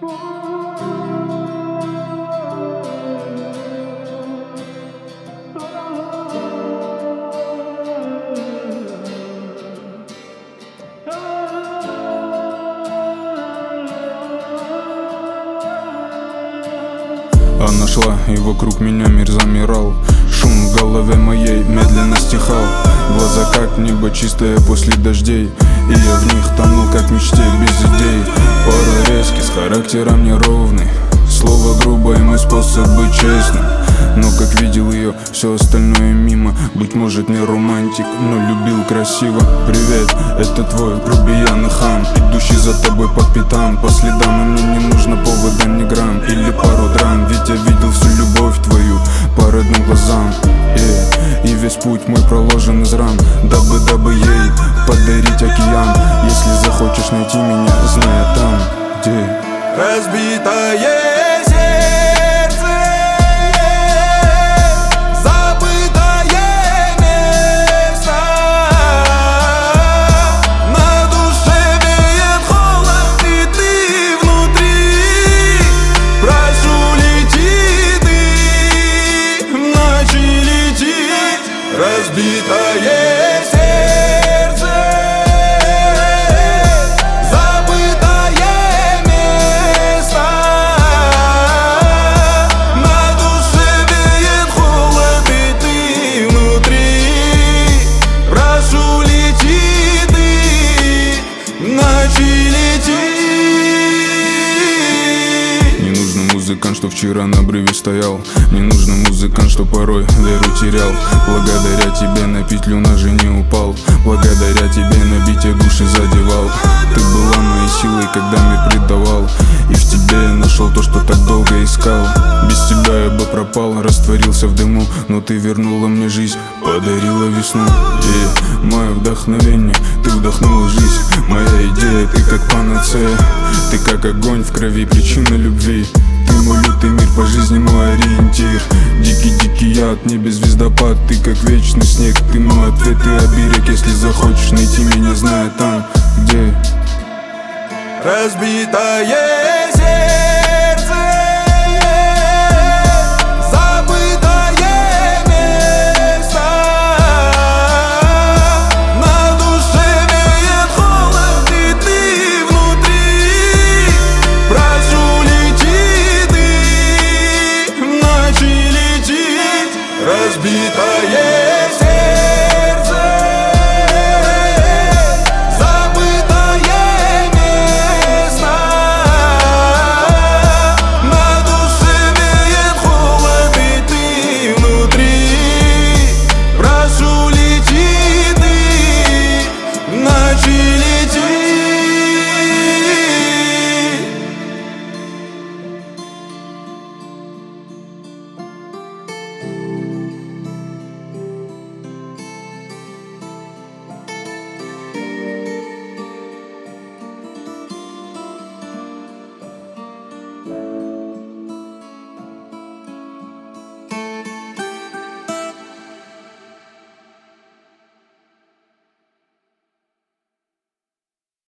Она шла, и вокруг меня мир замирал. Шум в голове моей медленно стихал. Глаза как небо чистое после дождей, и я в них тонул как в мечте без идей. Пара резких с характером неровный. Слово грубое, мой способ быть честным. Но как видел ее, все остальное мимо. Быть может не романтик, но любил красиво. Привет, это твой грубиян и хам, идущий за тобой по пятам, по следам. И мне не нужно повода ни грамм или пару драм, ведь я видел всю любовь твою по родным глазам. И весь путь мой проложен из ран, дабы ей подарить океан. Если захочешь найти меня, знай там, где разбитое разбитое сердце, забытое место. На душе веет холод, и ты внутри. Прошу, лети ты, ночи лети. Не нужен музыкант, что вчера на обрыве стоял. Не нужен музыкант, что порой веру терял. Благодаря тебе на петлю ножи не упал. Благодаря тебе на бите души задевал. Ты была моей силой, когда мне предавал. И в тебе я нашел то, что так долго искал. Без тебя я бы пропал, растворился в дыму. Но ты вернула мне жизнь, подарила весну. И мое вдохновение, ты вдохнула жизнь. Моя идея, ты как панацея. Ты как огонь в крови, причина любви. Ты мой лютый мир, по жизни мой ориентир. Дикий яд, небе звездопад. Ты как вечный снег, ты мой ответ и оберег. Если захочешь найти меня, знай там, где разбитое сердце.